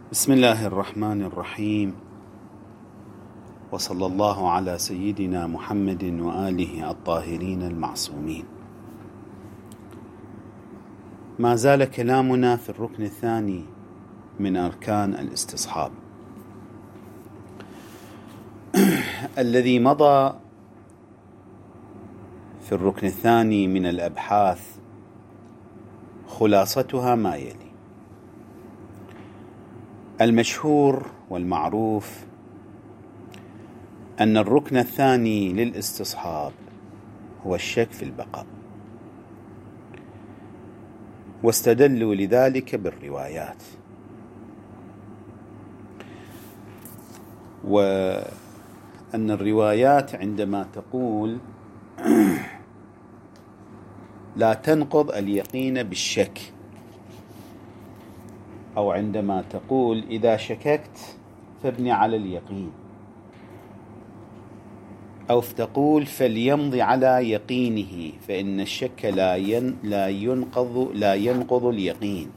بسم الله الرحمن الرحيم، وصلى الله على سيدنا محمد وآله الطاهرين المعصومين. ما زال كلامنا في الركن الثاني من أركان الاستصحاب الذي مضى. في الركن الثاني من الأبحاث خلاصتها ما يلي: المشهور والمعروف أن الركن الثاني للاستصحاب هو الشك في البقاء، واستدلوا لذلك بالروايات، وأن الروايات عندما تقول لا تنقض اليقين بالشك، أو عندما تقول إذا شككت فابني على اليقين، أو تقول فليمض على يقينه فإن الشك لا ينقض اليقين،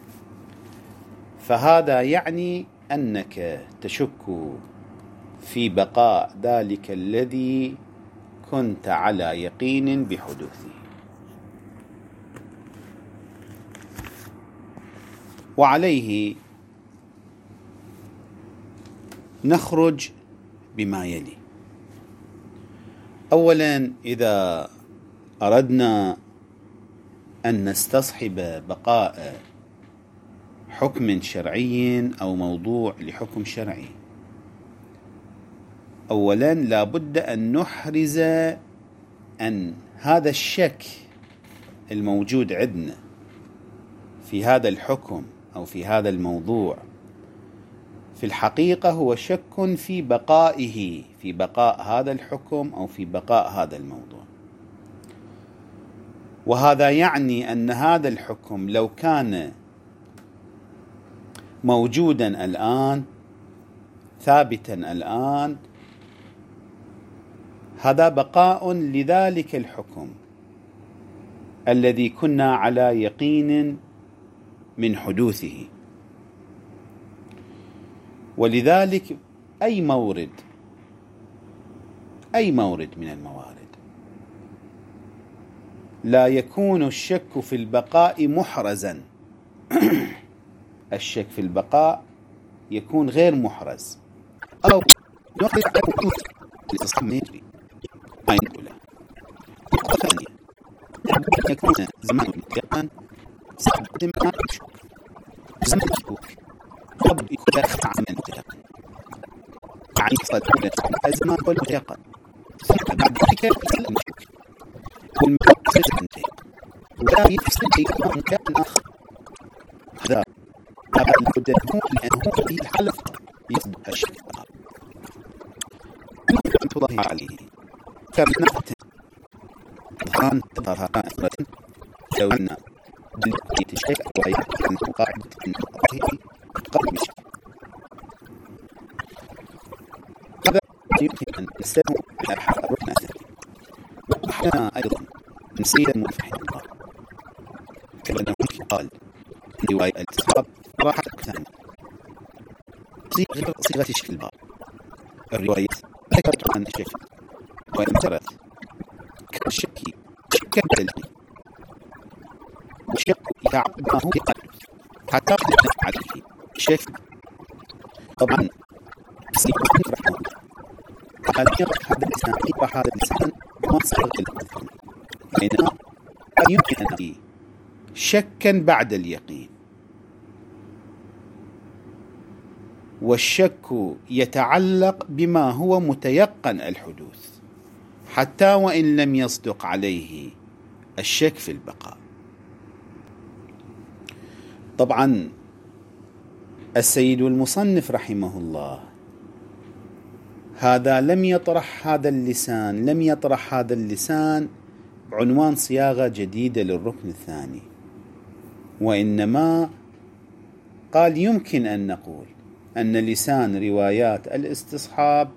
فهذا يعني أنك تشك في بقاء ذلك الذي كنت على يقين بحدوثه. وعليه نخرج بما يلي: أولا، إذا أردنا أن نستصحب بقاء حكم شرعي أو موضوع لحكم شرعي، أولا لا بد أن نحرز أن هذا الشك الموجود عندنا في هذا الحكم أو في هذا الموضوع في الحقيقة هو شك في بقائه، في بقاء هذا الحكم أو في بقاء هذا الموضوع. وهذا يعني أن هذا الحكم لو كان موجودا الآن ثابتا الآن، هذا بقاء لذلك الحكم الذي كنا على يقين من حدوثه. ولذلك أي مورد من الموارد لا يكون الشك في البقاء محرزا الشك في البقاء يكون غير محرز، أو يخرج عن حدوث الاستصحاب يجري ما ينقل له. ثانيا، يكون زمان اليقين استخدم الشك، زمن الشكوك قبل يكون خطأ من اليقين، يعني يحصل الزمان واليقين، ثم بعد ذلك يحصل الشك والمكان ينتهي، ولا يحصل يكون مكان آخر. هذا لابد لأنه في الحالة يصدق الشك. رحمة الله عليه كانت الآن تظهر أثبت لو أن بالكلية الشك ويكون قاعدة النقطة قبل الشك. هذا يمكن أن نستخدم أبحاث الركن الثاني. وأحيانا أيضا من سيد الموفق الله كأنه قال في رواية الاستصحاب راحة ثانية صيغة الشك الباب. الرواية ذكرت عن الشك وإن جرت كالشك شكا بالدين، والشك يتعب ما هو بقلب حتى يدفع عليه الشك. طبعا سيكون رحمه قال هذا الإنسان يبقى هذا الإنسان ما صار الأذن، بينما يمكن أن يكون شكا بعد اليقين، والشك يتعلق بما هو متيقن الحدوث حتى وإن لم يصدق عليه الشك في البقاء. طبعا السيد المصنف رحمه الله لم يطرح هذا اللسان بعنوان صياغة جديدة للركن الثاني، وإنما قال يمكن أن نقول أن لسان روايات الاستصحاب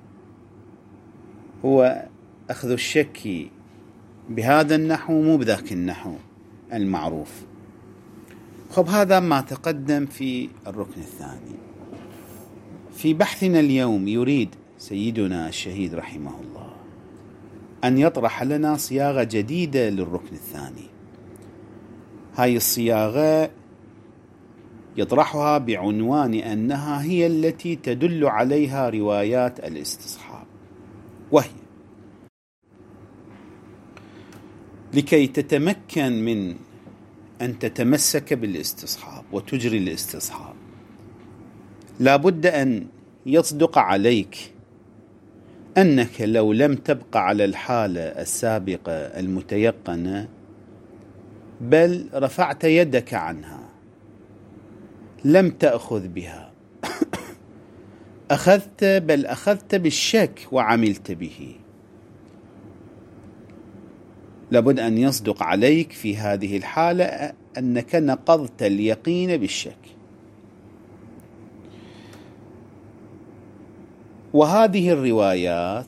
هو أخذ الشك بهذا النحو مو بذاك النحو المعروف. خب هذا ما تقدم في الركن الثاني. في بحثنا اليوم يريد سيدنا الشهيد رحمه الله أن يطرح لنا صياغة جديدة للركن الثاني. هاي الصياغة يطرحها بعنوان أنها هي التي تدل عليها روايات الاستصحاب، وهي: لكي تتمكن من أن تتمسك بالاستصحاب وتجري الاستصحاب، لا بد أن يصدق عليك أنك لو لم تبقى على الحالة السابقة المتيقنة بل رفعت يدك عنها، لم تأخذ بها، أخذت بالشك وعملت به، لابد أن يصدق عليك في هذه الحالة أنك نقضت اليقين بالشك. وهذه الروايات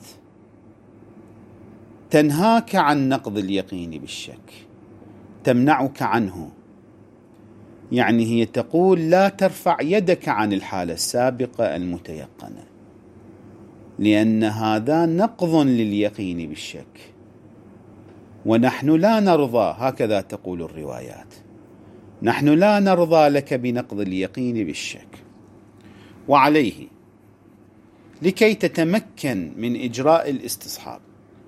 تنهاك عن نقض اليقين بالشك، تمنعك عنه، يعني هي تقول لا ترفع يدك عن الحالة السابقة المتيقنة، لأن هذا نقض لليقين بالشك، ونحن لا نرضى، هكذا تقول الروايات، نحن لا نرضى لك بنقض اليقين بالشك. وعليه لكي تتمكن من إجراء الاستصحاب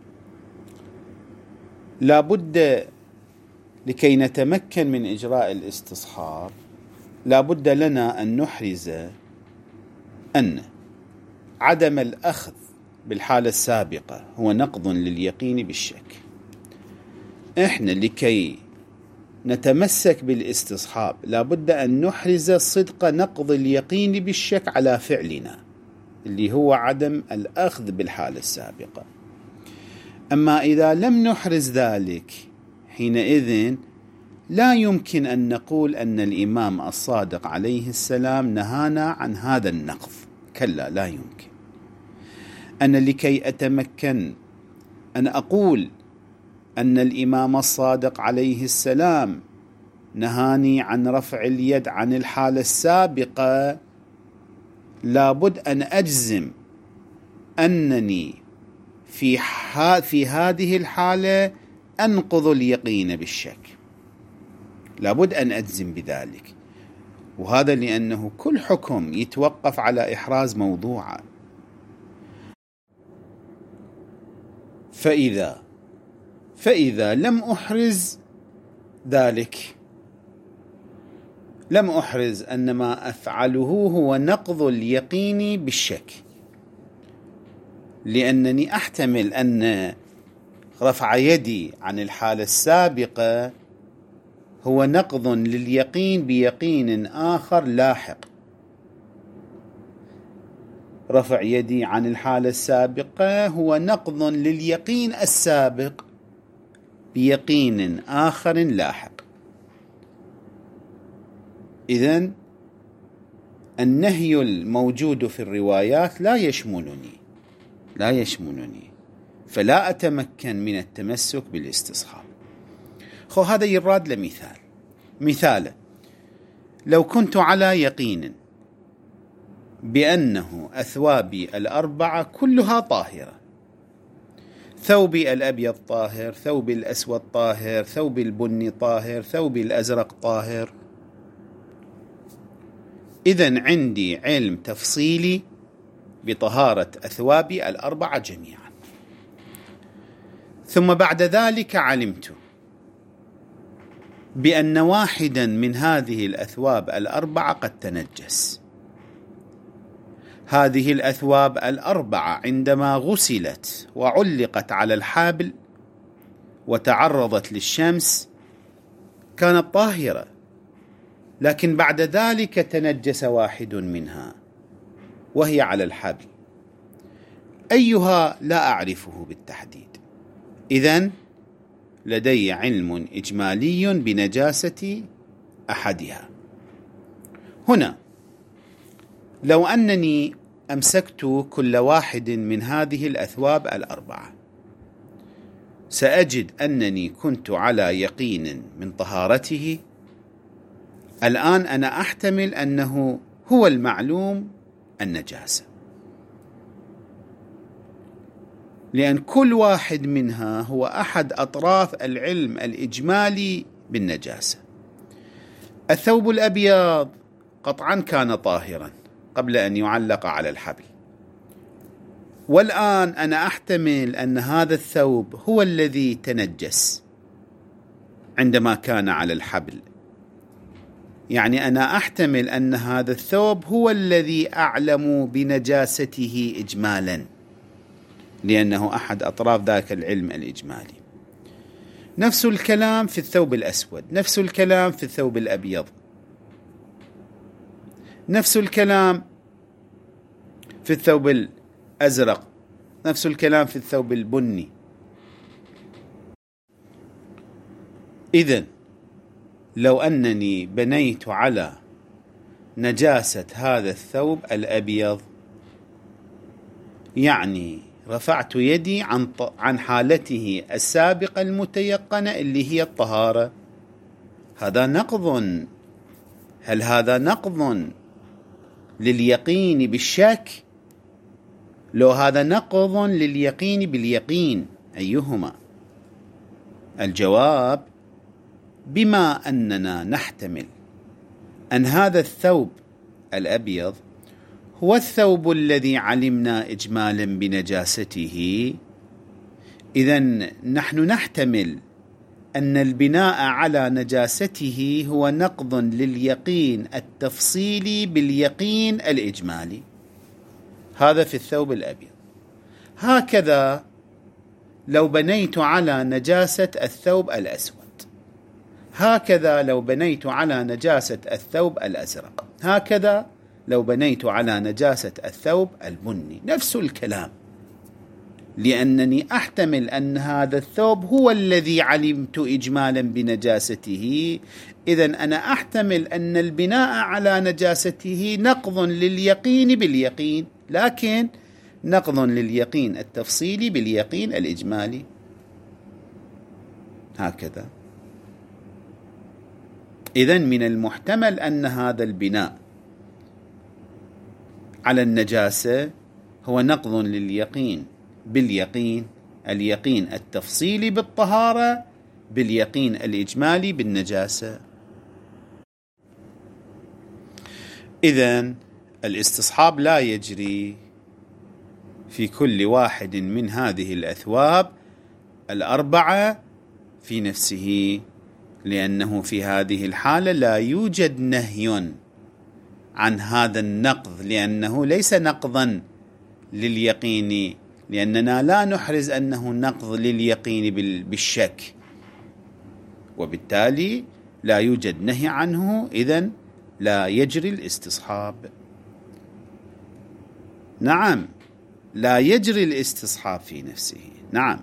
لكي نتمكن من إجراء الاستصحاب لابد لنا أن نحرز أن عدم الأخذ بالحالة السابقة هو نقض لليقين بالشك. إحنا لكي نتمسك بالاستصحاب لابد أن نحرز صدق نقض اليقين بالشك على فعلنا، اللي هو عدم الأخذ بالحالة السابقة. أما إذا لم نحرز ذلك، حينئذ لا يمكن أن نقول أن الإمام الصادق عليه السلام نهانا عن هذا النقض، كلا، لا يمكن. أنا لكي أتمكن أن أقول أن الإمام الصادق عليه السلام نهاني عن رفع اليد عن الحالة السابقة، لابد أن أجزم أنني في هذه الحالة أنقض اليقين بالشك، لابد أن أجزم بذلك. وهذا لأنه كل حكم يتوقف على إحراز موضوعه. فإذا لم أحرز ذلك، لم أحرز أن ما أفعله هو نقض اليقين بالشك، لأنني أحتمل أن رفع يدي عن الحالة السابقة هو نقض لليقين بيقين آخر لاحق. رفع يدي عن الحالة السابقة هو نقض لليقين السابق بيقين آخر لاحق. إذن النهي الموجود في الروايات لا يشملني، فلا أتمكن من التمسك بالاستصحاب. هذا يراد مثال لو كنت على يقين بأنه أثوابي الأربعة كلها طاهرة، ثوبي الأبيض طاهر، ثوبي الأسود طاهر، ثوبي البني طاهر، ثوبي الأزرق طاهر، إذن عندي علم تفصيلي بطهارة أثوابي الأربعة جميعا. ثم بعد ذلك علمت بأن واحدا من هذه الأثواب الأربعة قد تنجس. هذه الأثواب الأربعة عندما غسلت وعلقت على الحبل وتعرضت للشمس كانت طاهرة، لكن بعد ذلك تنجس واحد منها وهي على الحبل، أيها لا أعرفه بالتحديد. إذن لدي علم إجمالي بنجاسة أحدها. هنا لو أنني أمسكت كل واحد من هذه الأثواب الأربعة سأجد أنني كنت على يقين من طهارته. الآن أنا أحتمل أنه هو المعلوم النجاسة، لأن كل واحد منها هو أحد أطراف العلم الإجمالي بالنجاسة. الثوب الأبيض قطعا كان طاهرا قبل أن يعلق على الحبل، والآن أنا أحتمل أن هذا الثوب هو الذي تنجس عندما كان على الحبل، يعني أنا أحتمل أن هذا الثوب هو الذي أعلم بنجاسته إجمالا، لأنه أحد أطراف ذاك العلم الإجمالي. نفس الكلام في الثوب الأسود، نفس الكلام في الثوب الأبيض، نفس الكلام في الثوب الأزرق، نفس الكلام في الثوب البني. إذن لو أنني بنيت على نجاسة هذا الثوب الأبيض، يعني رفعت يدي عن حالته السابقة المتيقنة اللي هي الطهارة. هذا نقض. هل هذا نقض لليقين بالشك؟ لو هذا نقض لليقين باليقين، أيهما؟ الجواب: بما أننا نحتمل أن هذا الثوب الأبيض هو الثوب الذي علمنا إجمالا بنجاسته، إذن نحن نحتمل أن البناء على نجاسته هو نقض لليقين التفصيلي باليقين الإجمالي. هذا في الثوب الأبيض. هكذا لو بنيت على نجاسة الثوب الأسود، هكذا لو بنيت على نجاسة الثوب الأزرق، هكذا لو بنيت على نجاسة الثوب البني، نفس الكلام، لأنني أحتمل أن هذا الثوب هو الذي علمت إجمالا بنجاسته. إذن أنا أحتمل أن البناء على نجاسته نقض لليقين باليقين، لكن نقض لليقين التفصيلي باليقين الإجمالي. هكذا. إذن من المحتمل أن هذا البناء على النجاسة هو نقض لليقين باليقين، اليقين التفصيلي بالطهارة باليقين الإجمالي بالنجاسة. إذن الاستصحاب لا يجري في كل واحد من هذه الأثواب الأربعة في نفسه، لأنه في هذه الحالة لا يوجد نهي عن هذا النقض، لأنه ليس نقضا لليقين، لأننا لا نحرز أنه نقض لليقين بالشك، وبالتالي لا يوجد نهي عنه، إذن لا يجري الاستصحاب. نعم، لا يجري الاستصحاب في نفسه، نعم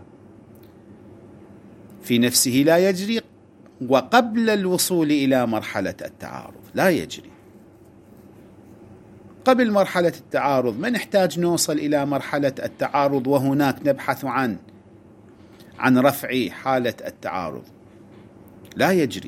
في نفسه لا يجري، وقبل الوصول إلى مرحلة التعارض لا يجري. قبل مرحلة التعارض ما نحتاج نوصل إلى مرحلة التعارض وهناك نبحث عن رفع حالة التعارض، لا يجري.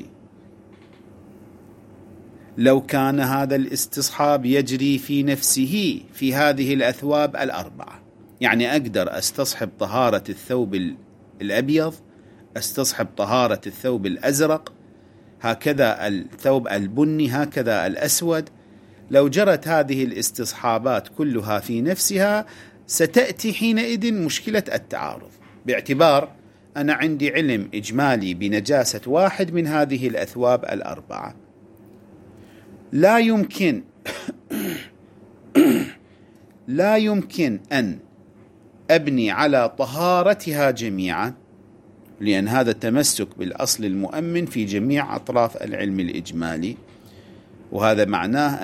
لو كان هذا الاستصحاب يجري في نفسه في هذه الأثواب الأربعة، يعني أقدر أستصحب طهارة الثوب الأبيض، أستصحب طهارة الثوب الأزرق، هكذا الثوب البني، هكذا الأسود. لو جرت هذه الاستصحابات كلها في نفسها ستأتي حينئذ مشكلة التعارض، باعتبار أنا عندي علم إجمالي بنجاسة واحد من هذه الأثواب الأربعة. لا يمكن أن أبني على طهارتها جميعا، لأن هذا التمسك بالأصل المؤمن في جميع أطراف العلم الإجمالي، وهذا معناه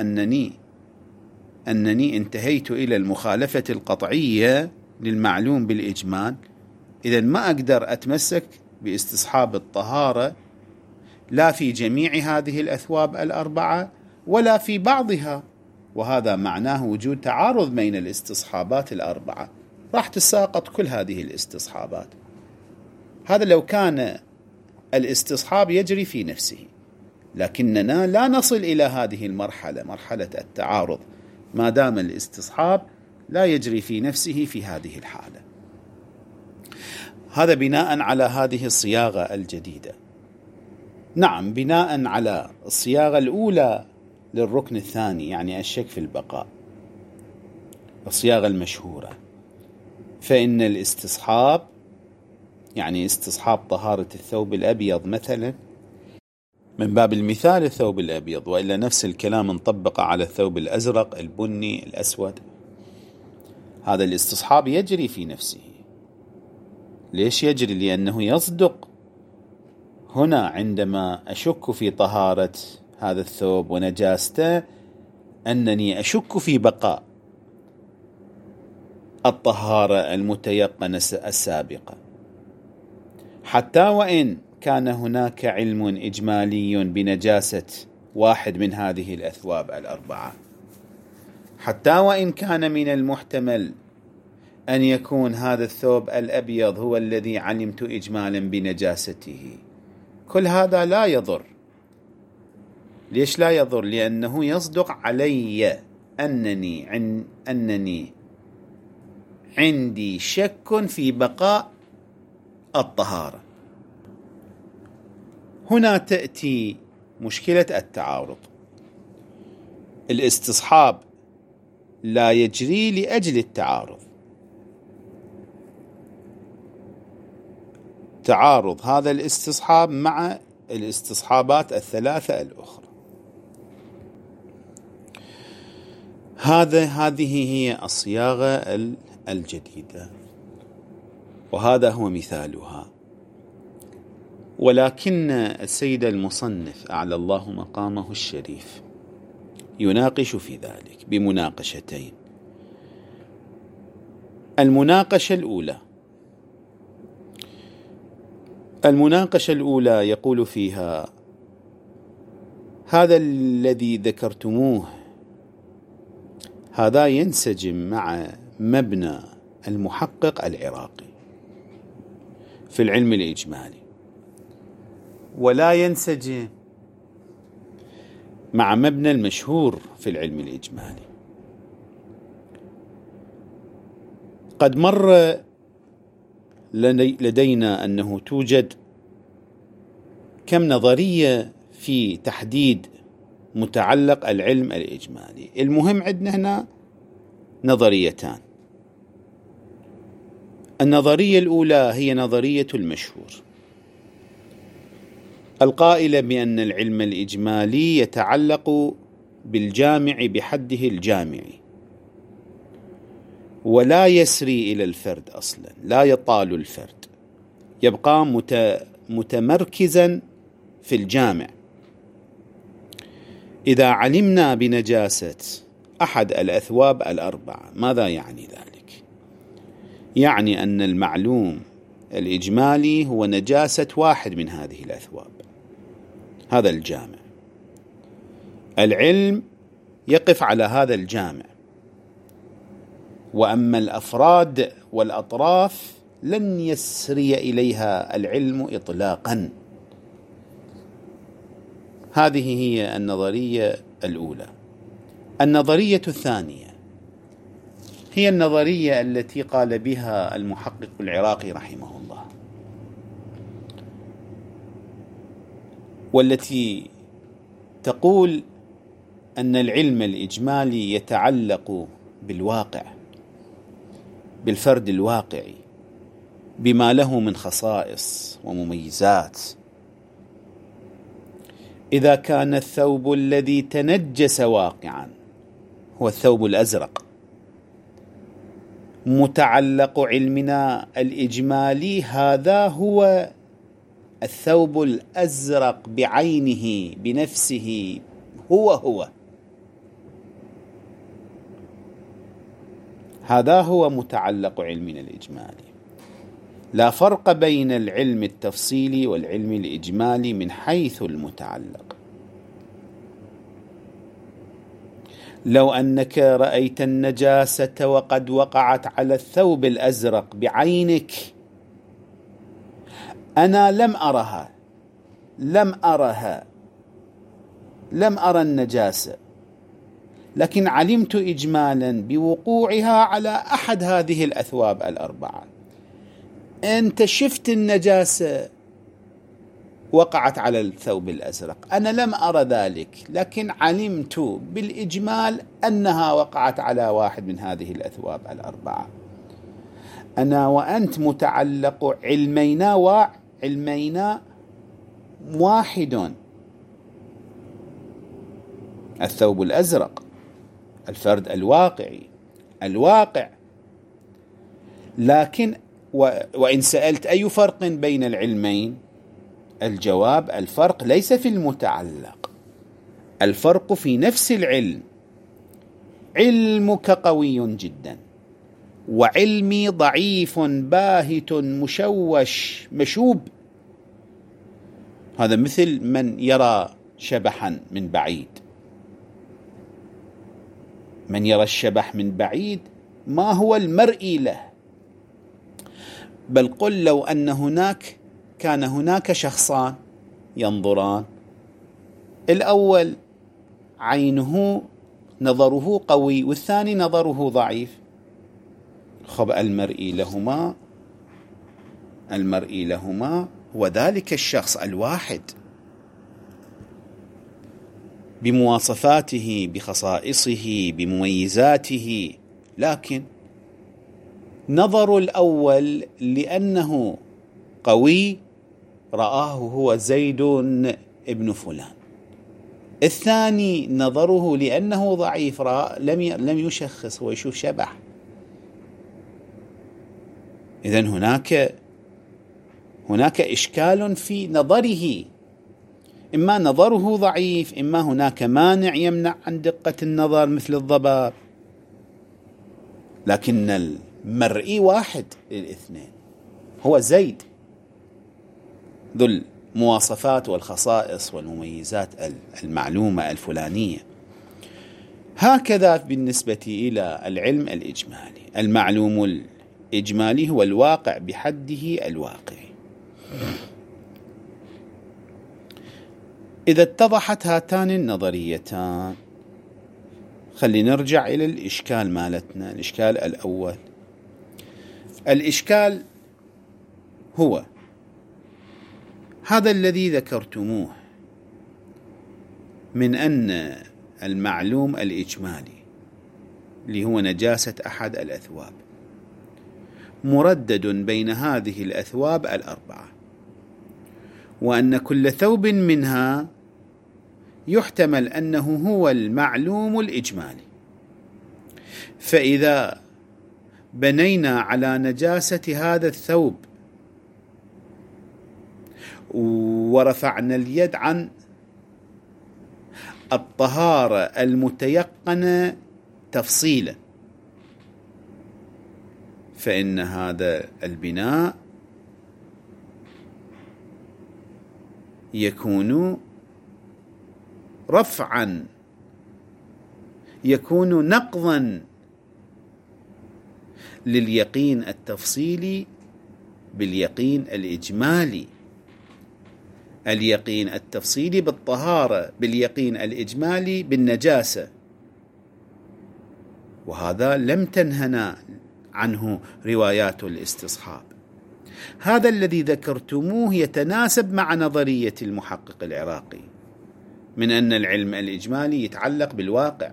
أنني انتهيت إلى المخالفة القطعية للمعلوم بالإجمال. إذن ما أقدر أتمسك باستصحاب الطهارة لا في جميع هذه الأثواب الأربعة ولا في بعضها، وهذا معناه وجود تعارض بين الاستصحابات الأربعة، راح تساقط كل هذه الاستصحابات. هذا لو كان الاستصحاب يجري في نفسه، لكننا لا نصل إلى هذه المرحلة، مرحلة التعارض، ما دام الاستصحاب لا يجري في نفسه في هذه الحالة. هذا بناء على هذه الصياغة الجديدة. نعم، بناء على الصياغة الأولى للركن الثاني، يعني الشك في البقاء، الصياغة المشهورة، فإن الاستصحاب يعني استصحاب طهارة الثوب الأبيض مثلا، من باب المثال الثوب الأبيض، وإلا نفس الكلام انطبق على الثوب الأزرق، البني، الأسود. هذا الاستصحاب يجري في نفسه. ليش يجري؟ لأنه يصدق هنا عندما أشك في طهارة هذا الثوب ونجاسته أنني أشك في بقاء الطهارة المتيقنة السابقة، حتى وإن كان هناك علم إجمالي بنجاسة واحد من هذه الأثواب الأربعة، حتى وإن كان من المحتمل أن يكون هذا الثوب الأبيض هو الذي علمت إجمالا بنجاسته، كل هذا لا يضر. ليش لا يضر؟ لأنه يصدق علي أنني عندي شك في بقاء الطهارة. هنا تأتي مشكلة التعارض. الاستصحاب لا يجري لأجل التعارض، تعارض هذا الاستصحاب مع الاستصحابات الثلاثة الأخرى. هذه هي الصياغة الجديدة، وهذا هو مثالها. ولكن السيد المصنف أعلى الله مقامه الشريف يناقش في ذلك بمناقشتين. المناقشة الأولى يقول فيها: هذا الذي ذكرتموه هذا ينسجم مع مبنى المحقق العراقي في العلم الإجمالي، ولا ينسجم مع مبنى المشهور في العلم الإجمالي. قد مر لدينا أنه توجد كم نظرية في تحديد متعلق العلم الإجمالي. المهم عندنا هنا نظريتان. النظرية الأولى هي نظرية المشهور، القائلة بأن العلم الإجمالي يتعلق بالجامع بحده الجامعي، ولا يسري إلى الفرد أصلا، لا يطال الفرد، يبقى متمركزا في الجامع. إذا علمنا بنجاسة أحد الأثواب الأربعة، ماذا يعني ذلك؟ يعني أن المعلوم الإجمالي هو نجاسة واحد من هذه الأثواب، هذا الجامع. العلم يقف على هذا الجامع، وأما الأفراد والأطراف لن يسري إليها العلم إطلاقا. هذه هي النظرية الأولى. النظرية الثانية هي النظرية التي قال بها المحقق العراقي رحمه الله، والتي تقول أن العلم الإجمالي يتعلق بالواقع، بالفرد الواقعي، بما له من خصائص ومميزات. إذا كان الثوب الذي تنجس واقعا هو الثوب الأزرق، متعلق علمنا الإجمالي هذا هو الثوب الأزرق بعينه بنفسه، هو هذا هو متعلق علمنا الإجمالي. لا فرق بين العلم التفصيلي والعلم الإجمالي من حيث المتعلق. لو أنك رأيت النجاسة وقد وقعت على الثوب الأزرق بعينك، أنا لم أرى النجاسة، لكن علمت إجمالا بوقوعها على أحد هذه الأثواب الأربعة. أنت شفت النجاسة وقعت على الثوب الأزرق، أنا لم أرى ذلك، لكن علمت بالإجمال أنها وقعت على واحد من هذه الأثواب الأربعة. أنا وأنت متعلق علمينا واحد، الثوب الأزرق، الفرد الواقع. لكن وإن سألت أي فرق بين العلمين، الجواب الفرق ليس في المتعلق، الفرق في نفس العلم. علمك قوي جدا وعلمي ضعيف باهت مشوش مشوب. هذا مثل من يرى شبحا من بعيد. من يرى الشبح من بعيد ما هو المرئي له، بل قل لو أن كان هناك شخصان ينظران، الأول نظره قوي والثاني نظره ضعيف، خب المرئي لهما هو ذلك الشخص الواحد بمواصفاته بخصائصه بمميزاته. لكن نظر الأول لأنه قوي رآه هو زيد ابن فلان، الثاني نظره لأنه ضعيف لم يشخص، هو يشوف شبح. إذن هناك إشكال في نظره، إما نظره ضعيف، إما هناك مانع يمنع عن دقة النظر مثل الضباب. لكن المرئي واحد للاثنين، هو زيد ذو المواصفات والخصائص والمميزات المعلومة الفلانية. هكذا بالنسبة إلى العلم الإجمالي، المعلوم الإجمالي هو الواقع بحده الواقعي. إذا اتضحت هاتان النظريتان، خلينا نرجع إلى الإشكال مالتنا. الإشكال الأول، الإشكال هو هذا الذي ذكرتموه من أن المعلوم الإجمالي اللي هو نجاسة أحد الأثواب مردد بين هذه الأثواب الأربعة، وأن كل ثوب منها يحتمل أنه هو المعلوم الإجمالي. فإذا بنينا على نجاسة هذا الثوب ورفعنا اليد عن الطهارة المتيقنة تفصيلا، فإن هذا البناء يكون رفعا، يكون نقضا لليقين التفصيلي باليقين الإجمالي، اليقين التفصيلي بالطهارة باليقين الإجمالي بالنجاسة. وهذا لم تنهنا عنه روايات الاستصحاب. هذا الذي ذكرتموه يتناسب مع نظرية المحقق العراقي من أن العلم الإجمالي يتعلق بالواقع.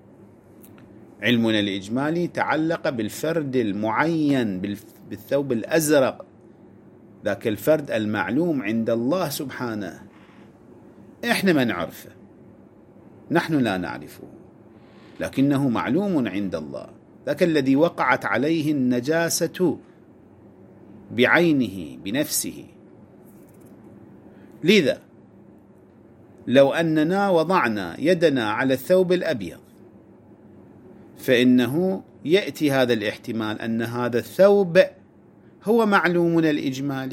علمنا الإجمالي تعلق بالفرد المعين بالثوب الأزرق، ذاك الفرد المعلوم عند الله سبحانه، إحنا ما نعرفه، نحن لا نعرفه، لكنه معلوم عند الله، ذاك الذي وقعت عليه النجاسة بعينه بنفسه. لذا لو أننا وضعنا يدنا على الثوب الأبيض، فإنه يأتي هذا الاحتمال أن هذا الثوب هو معلومنا الإجمالي.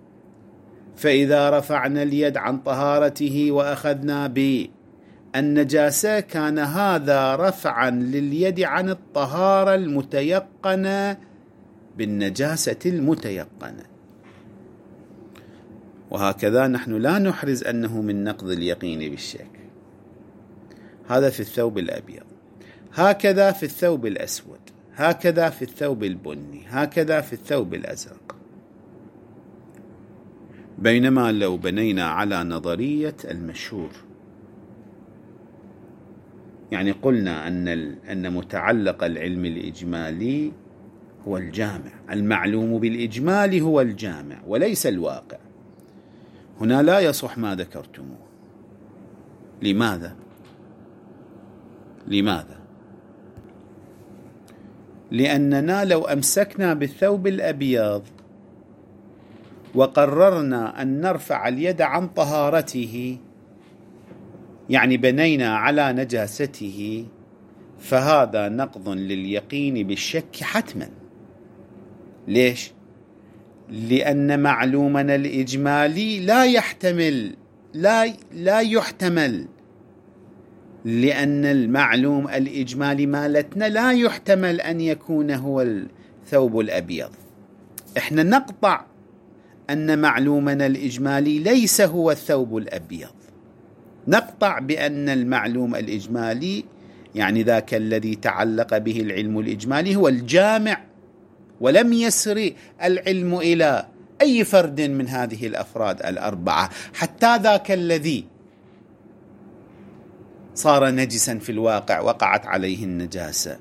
فإذا رفعنا اليد عن طهارته وأخذنا بالنجاسة، كان هذا رفعا لليد عن الطهارة المتيقنة بالنجاسة المتيقنة. وهكذا نحن لا نحرز أنه من نقض اليقين بالشك. هذا في الثوب الأبيض. هكذا في الثوب الأسود، هكذا في الثوب البني، هكذا في الثوب الأزرق. بينما لو بنينا على نظرية المشهور، يعني قلنا أن متعلق العلم الإجمالي هو الجامع، المعلوم بالإجمال هو الجامع وليس الواقع، هنا لا يصح ما ذكرتموه. لماذا؟ لأننا لو أمسكنا بالثوب الأبيض وقررنا أن نرفع اليد عن طهارته، يعني بنينا على نجاسته، فهذا نقض لليقين بالشك حتما. ليش؟ لأن معلومنا الإجمالي لا يحتمل، لأن المعلوم الإجمالي مالتنا لا يحتمل أن يكون هو الثوب الأبيض. إحنا نقطع أن معلومنا الإجمالي ليس هو الثوب الأبيض، نقطع بأن المعلوم الإجمالي يعني ذاك الذي تعلق به العلم الإجمالي هو الجامع، ولم يسري العلم إلى أي فرد من هذه الأفراد الأربعة، حتى ذاك الذي صار نجسا في الواقع وقعت عليه النجاسة.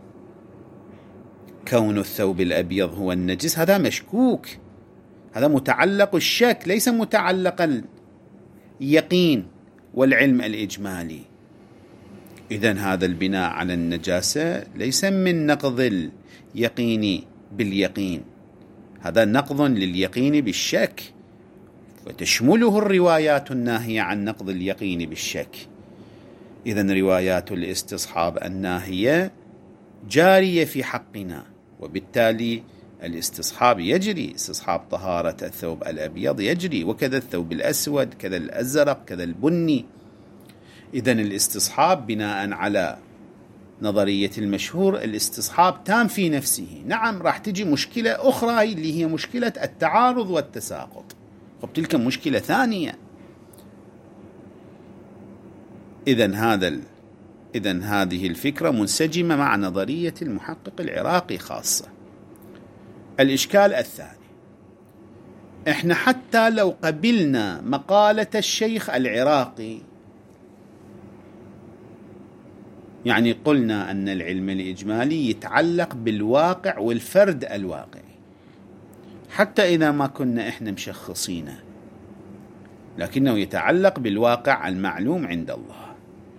كون الثوب الأبيض هو النجس هذا مشكوك، هذا متعلق الشك ليس متعلق اليقين والعلم الإجمالي. إذن هذا البناء على النجاسة ليس من نقض اليقين باليقين، هذا نقض لليقين بالشك، وتشمله الروايات الناهية عن نقض اليقين بالشك. إذن روايات الاستصحاب الناهية جارية في حقنا، وبالتالي الاستصحاب يجري، استصحاب طهارة الثوب الأبيض يجري، وكذا الثوب الأسود، كذا الأزرق، كذا البني. إذن الاستصحاب بناء على نظرية المشهور الاستصحاب تام في نفسه. نعم راح تجي مشكلة أخرى اللي هي مشكلة التعارض والتساقط، تلك مشكلة ثانية. إذن هذه الفكرة منسجمة مع نظرية المحقق العراقي خاصة. الإشكال الثاني، إحنا حتى لو قبلنا مقالة الشيخ العراقي، يعني قلنا أن العلم الإجمالي يتعلق بالواقع والفرد الواقعي، حتى إذا ما كنا إحنا مشخصينه، لكنه يتعلق بالواقع المعلوم عند الله.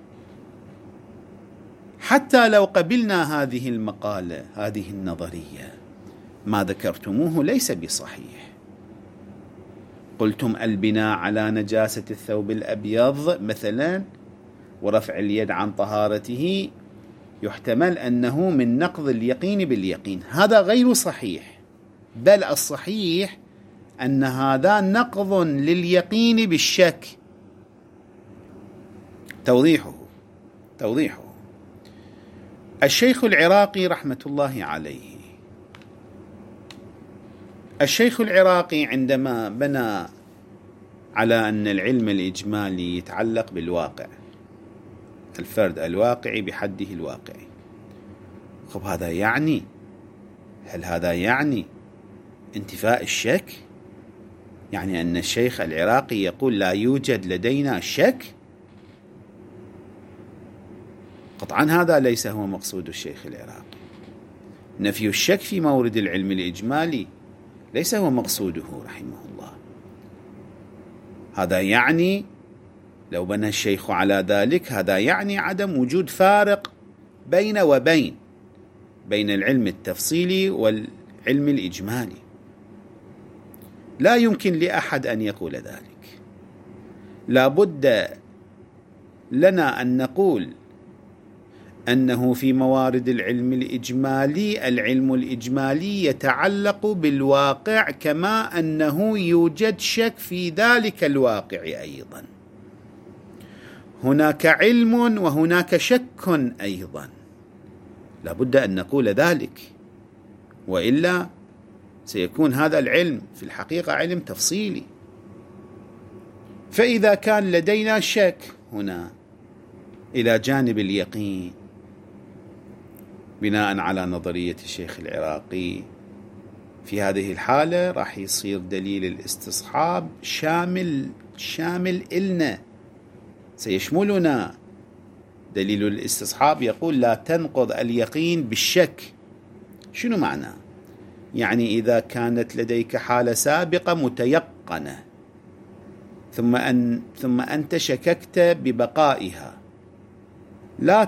حتى لو قبلنا هذه المقالة، هذه النظرية، ما ذكرتموه ليس بصحيح. قلتم البناء على نجاسة الثوب الأبيض مثلا ورفع اليد عن طهارته يحتمل أنه من نقض اليقين باليقين، هذا غير صحيح، بل الصحيح أن هذا نقض لليقين بالشك. توضيحه الشيخ العراقي رحمة الله عليه، الشيخ العراقي عندما بنى على أن العلم الإجمالي يتعلق بالواقع، الفرد الواقعي بحده الواقعي، هل هذا يعني انتفاء الشك؟ يعني أن الشيخ العراقي يقول لا يوجد لدينا شك؟ قطعا هذا ليس هو مقصود الشيخ العراقي. نفي الشك في مورد العلم الإجمالي ليس هو مقصوده رحمه الله. هذا يعني لو بنى الشيخ على ذلك، هذا يعني عدم وجود فارق بين العلم التفصيلي والعلم الإجمالي. لا يمكن لأحد أن يقول ذلك. لا بد لنا أن نقول أنه في موارد العلم الإجمالي، العلم الإجمالي يتعلق بالواقع كما أنه يوجد شك في ذلك الواقع أيضا. هناك علم وهناك شك أيضا، لا بد أن نقول ذلك، وإلا سيكون هذا العلم في الحقيقة علم تفصيلي. فإذا كان لدينا شك هنا إلى جانب اليقين، بناء على نظرية الشيخ العراقي، في هذه الحالة راح يصير دليل الاستصحاب شامل إلنا، سيشملنا. دليل الاستصحاب يقول لا تنقض اليقين بالشك. شنو معناه؟ يعني إذا كانت لديك حالة سابقة متيقنة ثم أنت شككت ببقائها، لا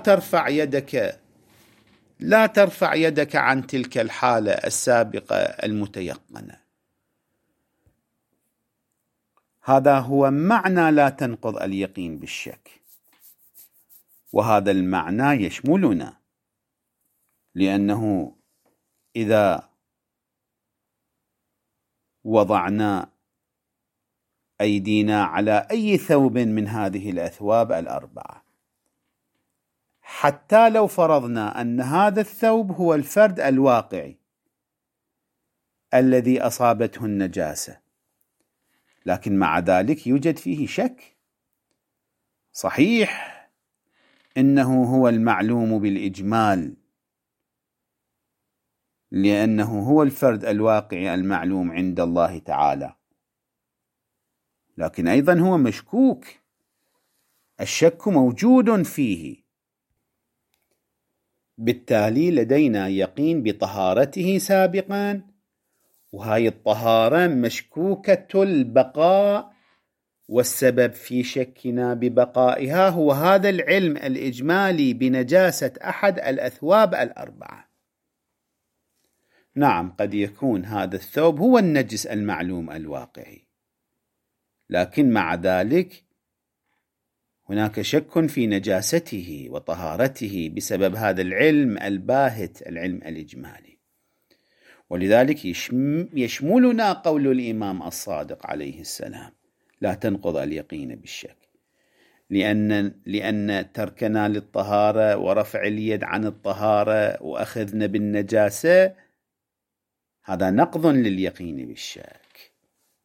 ترفع يدك عن تلك الحالة السابقة المتيقنة. هذا هو معنى لا تنقض اليقين بالشك، وهذا المعنى يشملنا، لأنه إذا وضعنا أيدينا على أي ثوب من هذه الأثواب الأربعة، حتى لو فرضنا أن هذا الثوب هو الفرد الواقعي الذي أصابته النجاسة، لكن مع ذلك يوجد فيه شك. صحيح إنه هو المعلوم بالإجمال، لأنه هو الفرد الواقعي المعلوم عند الله تعالى، لكن أيضا هو مشكوك، الشك موجود فيه. بالتالي لدينا يقين بطهارته سابقا، وهي الطهارة مشكوكة البقاء، والسبب في شكنا ببقائها هو هذا العلم الإجمالي بنجاسة أحد الأثواب الأربعة. نعم، قد يكون هذا الثوب هو النجس المعلوم الواقعي، لكن مع ذلك هناك شك في نجاسته وطهارته بسبب هذا العلم الباهت، العلم الإجمالي. ولذلك يشملنا قول الإمام الصادق عليه السلام لا تنقض اليقين بالشك، لأن تركنا للطهارة ورفع اليد عن الطهارة وأخذنا بالنجاسة هذا نقض لليقين بالشك.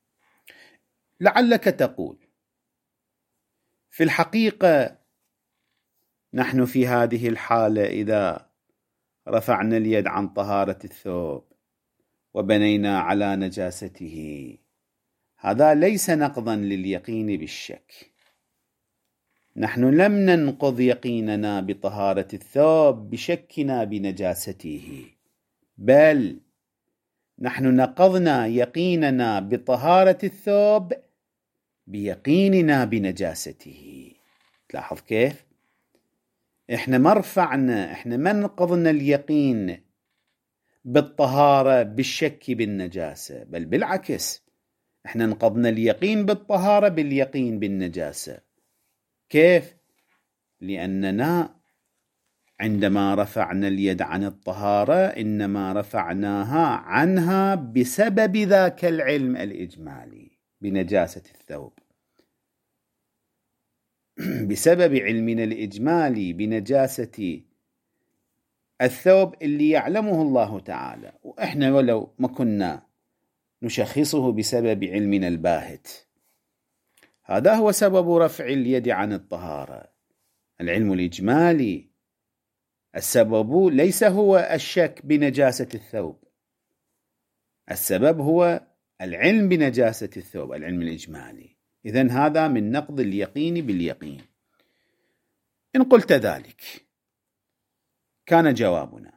لعلك تقول في الحقيقة نحن في هذه الحالة إذا رفعنا اليد عن طهارة الثوب وبنينا على نجاسته هذا ليس نقضا لليقين بالشك. نحن لم ننقض يقيننا بطهارة الثوب بشكنا بنجاسته، بل نحن نقضنا يقيننا بطهارة الثوب بيقيننا بنجاسته. تلاحظ كيف؟ احنا ما نقضنا اليقين بالطهارة بالشك بالنجاسة، بل بالعكس احنا نقضنا اليقين بالطهارة باليقين بالنجاسة. كيف؟ لأننا عندما رفعنا اليد عن الطهارة إنما رفعناها عنها بسبب ذاك العلم الإجمالي بنجاسة الثوب، بسبب علمنا الإجمالي بنجاسة الثوب اللي يعلمه الله تعالى، وإحنا ولو ما كنا نشخصه بسبب علمنا الباهت. هذا هو سبب رفع اليد عن الطهارة، العلم الإجمالي. السبب ليس هو الشك بنجاسة الثوب، السبب هو العلم بنجاسة الثوب، العلم الإجمالي. إذن هذا من نقض اليقين باليقين. إن قلت ذلك كان جوابنا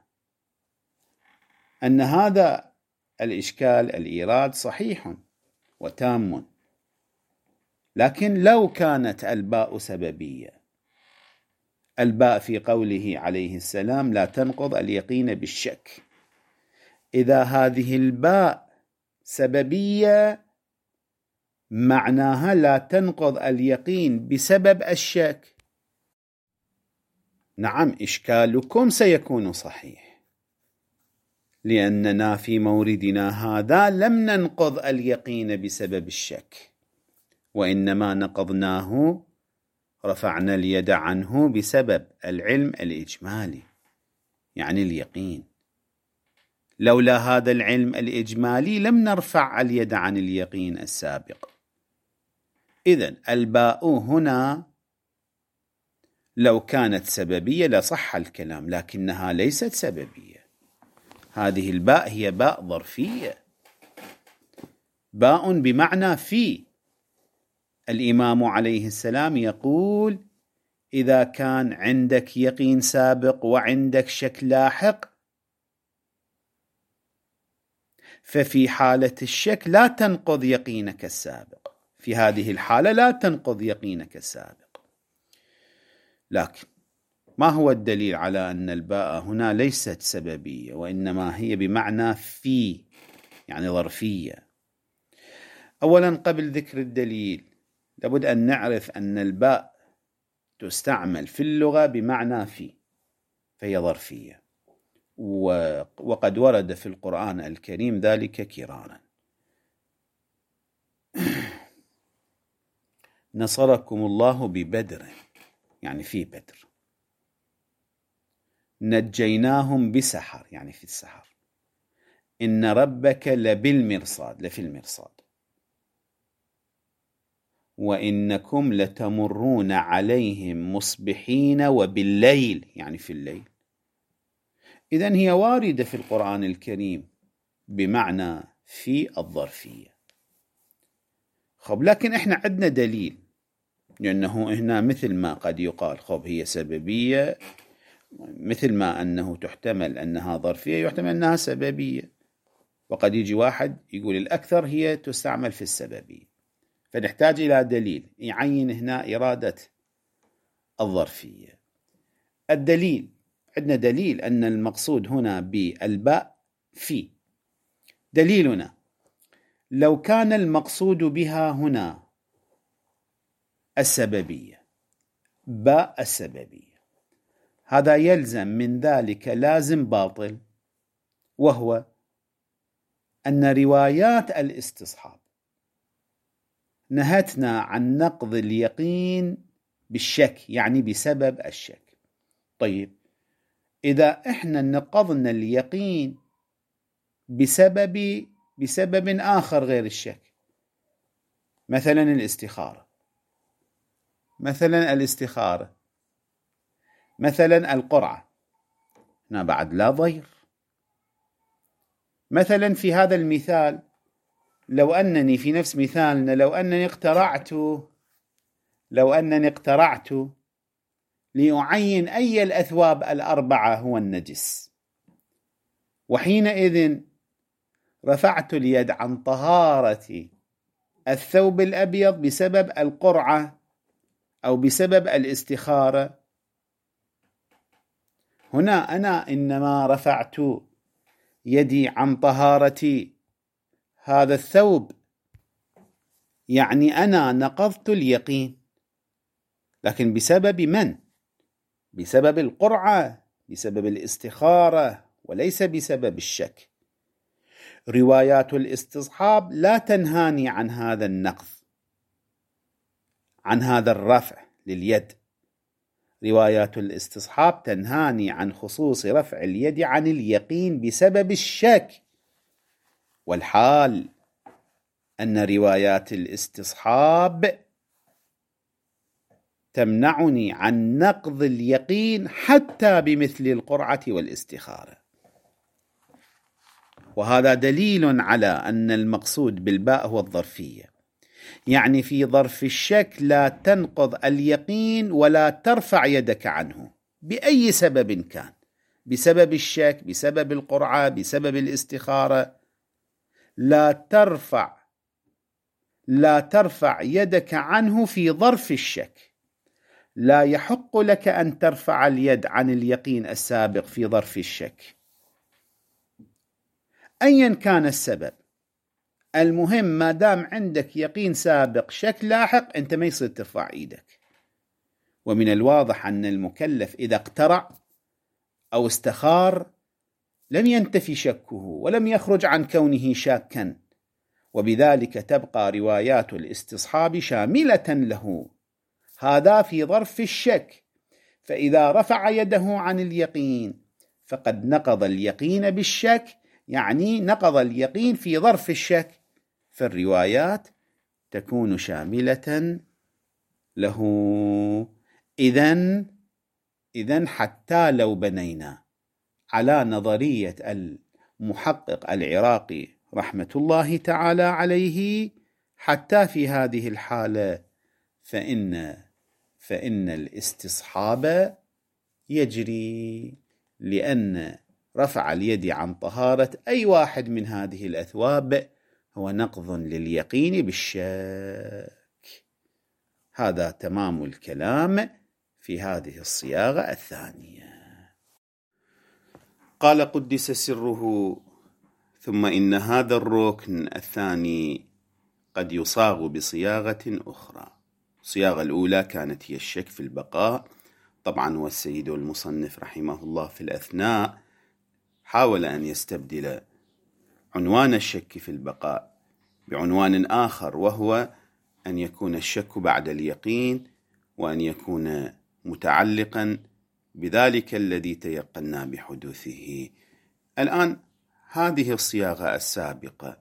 أن هذا الإشكال الإيراد صحيح وتام، لكن لو كانت الباء سببية، الباء في قوله عليه السلام لا تنقض اليقين بالشك، إذا هذه الباء سببية معناها لا تنقض اليقين بسبب الشك. نعم، إشكالكم سيكون صحيح، لأننا في موردنا هذا لم ننقض اليقين بسبب الشك، وإنما نقضناه، رفعنا اليد عنه بسبب العلم الإجمالي، يعني اليقين. لولا هذا العلم الإجمالي لم نرفع اليد عن اليقين السابق. إذن الباء هنا لو كانت سببية لصح الكلام، لكنها ليست سببية. هذه الباء هي باء ظرفية، باء بمعنى في. الإمام عليه السلام يقول: إذا كان عندك يقين سابق وعندك شك لاحق، ففي حالة الشك لا تنقض يقينك السابق، في هذه الحالة لا تنقض يقينك السابق. لكن ما هو الدليل على أن الباء هنا ليست سببية وإنما هي بمعنى في، يعني ظرفية؟ أولا، قبل ذكر الدليل لابد أن نعرف أن الباء تستعمل في اللغة بمعنى في، فهي ظرفية، وقد ورد في القرآن الكريم ذلك كراما. نصركم الله ببدر، يعني في بدر. نجيناهم بسحر، يعني في السحر. إن ربك لبالمرصاد، لفي المرصاد. وإنكم لتمرون عليهم مصبحين وبالليل، يعني في الليل. إذن هي واردة في القرآن الكريم بمعنى في الظرفية. لكن إحنا عندنا دليل، لأنه هنا مثل ما قد يقال هي سببية، مثل ما أنه تحتمل أنها ظرفية يحتمل أنها سببية، وقد يجي واحد يقول الأكثر هي تستعمل في السببية، فنحتاج إلى دليل يعين هنا إرادة الظرفية. الدليل، عندنا دليل أن المقصود هنا بالباء في. دليلنا: لو كان المقصود بها هنا السببية، باء السببية، هذا يلزم من ذلك لازم باطل، وهو أن روايات الاستصحاب نهتنا عن نقض اليقين بالشك، يعني بسبب الشك. طيب، إذا إحنا نقضنا اليقين بسبب آخر غير الشك، مثلا الاستخارة، مثلا القرعة، هنا بعد لا ضير. مثلا في هذا المثال، لو أنني في نفس مثالنا لو أنني اقترعت لأعين أي الأثواب الأربعة هو النجس، وحينئذ رفعت اليد عن طهارة الثوب الأبيض بسبب القرعة أو بسبب الاستخارة، هنا أنا إنما رفعت يدي عن طهارة هذا الثوب، يعني أنا نقضت اليقين، لكن بسبب من؟ بسبب القرعة، بسبب الاستخارة، وليس بسبب الشك. روايات الاستصحاب لا تنهاني عن هذا النقض، عن هذا الرفع لليد. روايات الاستصحاب تنهاني عن خصوص رفع اليد عن اليقين بسبب الشك، والحال أن روايات الاستصحاب تمنعني عن نقض اليقين حتى بمثل القرعة والاستخارة. وهذا دليل على أن المقصود بالباء هو الظرفية، يعني في ظرف الشك لا تنقض اليقين ولا ترفع يدك عنه بأي سبب كان، بسبب الشك، بسبب القرعة، بسبب الاستخارة، لا ترفع يدك عنه في ظرف الشك. لا يحق لك أن ترفع اليد عن اليقين السابق في ظرف الشك أيا كان السبب. المهم ما دام عندك يقين سابق شك لاحق أنت ما يصير ترفع إيدك. ومن الواضح أن المكلف إذا اقترع أو استخار لم ينتفي شكه ولم يخرج عن كونه شاكا، وبذلك تبقى روايات الاستصحاب شاملة له. هذا في ظرف الشك، فإذا رفع يده عن اليقين فقد نقض اليقين بالشك، يعني نقض اليقين في ظرف الشك، فالروايات تكون شاملة له. إذن إذن حتى لو بنينا على نظرية المحقق العراقي رحمة الله تعالى عليه، حتى في هذه الحالة فإن الاستصحاب يجري، لأن رفع اليد عن طهارة أي واحد من هذه الأثواب هو نقض لليقين بالشك. هذا تمام الكلام في هذه الصياغة الثانية. قال قدس سره: ثم إن هذا الركن الثاني قد يصاغ بصياغة أخرى. الصياغة الأولى كانت هي الشك في البقاء. طبعا والسيد المصنف رحمه الله في الأثناء حاول أن يستبدل عنوان الشك في البقاء بعنوان آخر، وهو أن يكون الشك بعد اليقين، وأن يكون متعلقا بذلك الذي تيقنا بحدوثه. الآن هذه الصياغة السابقة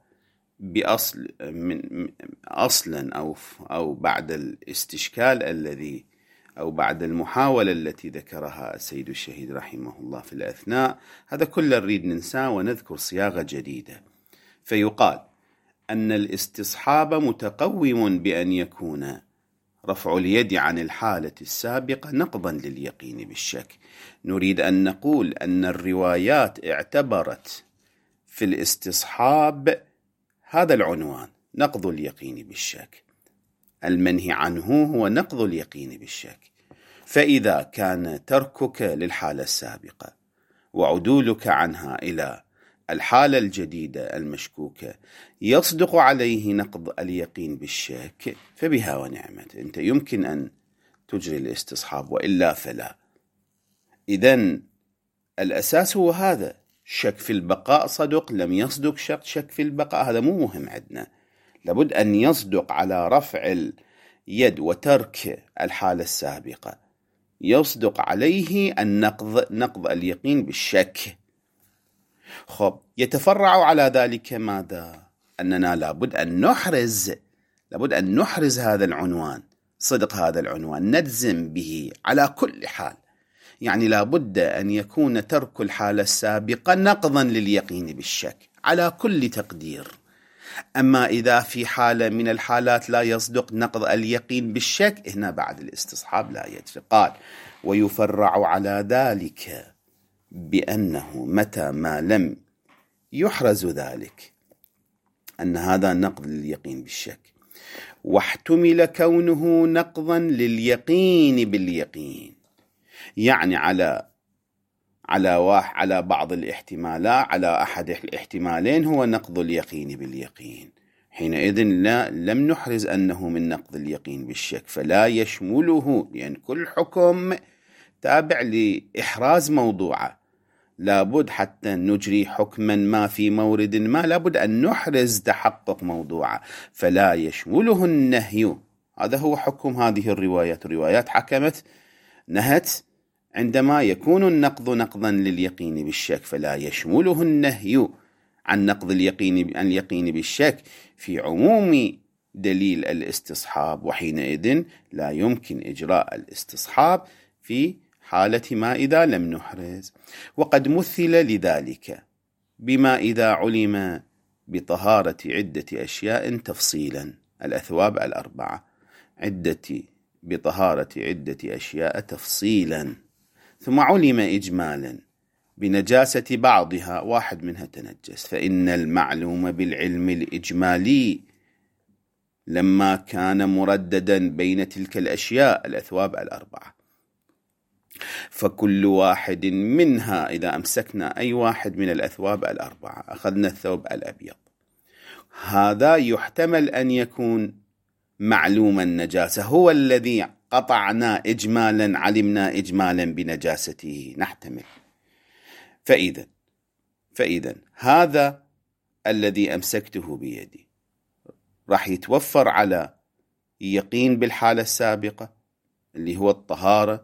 أصلا أو بعد الاستشكال الذي أو بعد المحاولة التي ذكرها السيد الشهيد رحمه الله في الأثناء، هذا كله نريد ننساه ونذكر صياغة جديدة. فيقال أن الاستصحاب متقوم بأن يكون رفع اليد عن الحالة السابقة نقضا لليقين بالشك. نريد أن نقول أن الروايات اعتبرت في الاستصحاب هذا العنوان نقض اليقين بالشك، المنهي عنه هو نقض اليقين بالشك. فإذا كان تركك للحالة السابقة وعدولك عنها إلى الحالة الجديدة المشكوكة يصدق عليه نقض اليقين بالشك، فبها ونعمت، أنت يمكن أن تجري الاستصحاب، وإلا فلا. إذن الأساس هو هذا، شك في البقاء صدق لم يصدق شك في البقاء، هذا مو مهم عندنا. لابد أن يصدق على رفع اليد وترك الحالة السابقة، يصدق عليه نقض اليقين بالشك. خب، يتفرع على ذلك ماذا؟ أننا لابد أن نحرز هذا العنوان، صدق هذا العنوان، نجزم به على كل حال. يعني لابد أن يكون ترك الحالة السابقة نقضا لليقين بالشك على كل تقدير. أما إذا في حالة من الحالات لا يصدق نقض اليقين بالشك، هنا بعد الاستصحاب لا يجري. قال: ويفرع على ذلك بأنه متى ما لم يحرز ذلك أن هذا نقض لليقين بالشك، واحتمل كونه نقضا لليقين باليقين، يعني على بعض الاحتمالات، على أحد الاحتمالين هو نقض اليقين باليقين، حينئذ لم نحرز أنه من نقض اليقين بالشك، فلا يشمله، لأن كل حكم تابع لإحراز موضوعه. لابد حتى نجري حكما ما في مورد ما لابد أن نحرز تحقق موضوعه، فلا يشمله النهي. هذا هو حكم هذه الروايات. الروايات حكمت نهت عندما يكون النقض نقضا لليقين بالشك، فلا يشمله النهي عن نقض اليقين بالشك في عموم دليل الاستصحاب، وحينئذ لا يمكن إجراء الاستصحاب في حالة ما إذا لم نحرز. وقد مثل لذلك بما إذا علم بطهارة عدة أشياء تفصيلا، الأثواب الأربعة، بطهارة عدة أشياء تفصيلا، ثم علم إجمالا بنجاسة بعضها، واحد منها تنجس، فإن المعلوم بالعلم الإجمالي لما كان مرددا بين تلك الأشياء الأثواب الأربعة، فكل واحد منها، إذا أمسكنا أي واحد من الأثواب الأربعة، أخذنا الثوب الأبيض، هذا يحتمل أن يكون معلوم النجاسة، هو الذي قطعنا إجمالا، علمنا إجمالا بنجاسته، نحتمل. فإذا هذا الذي أمسكته بيدي راح يتوفر على يقين بالحالة السابقة اللي هو الطهارة،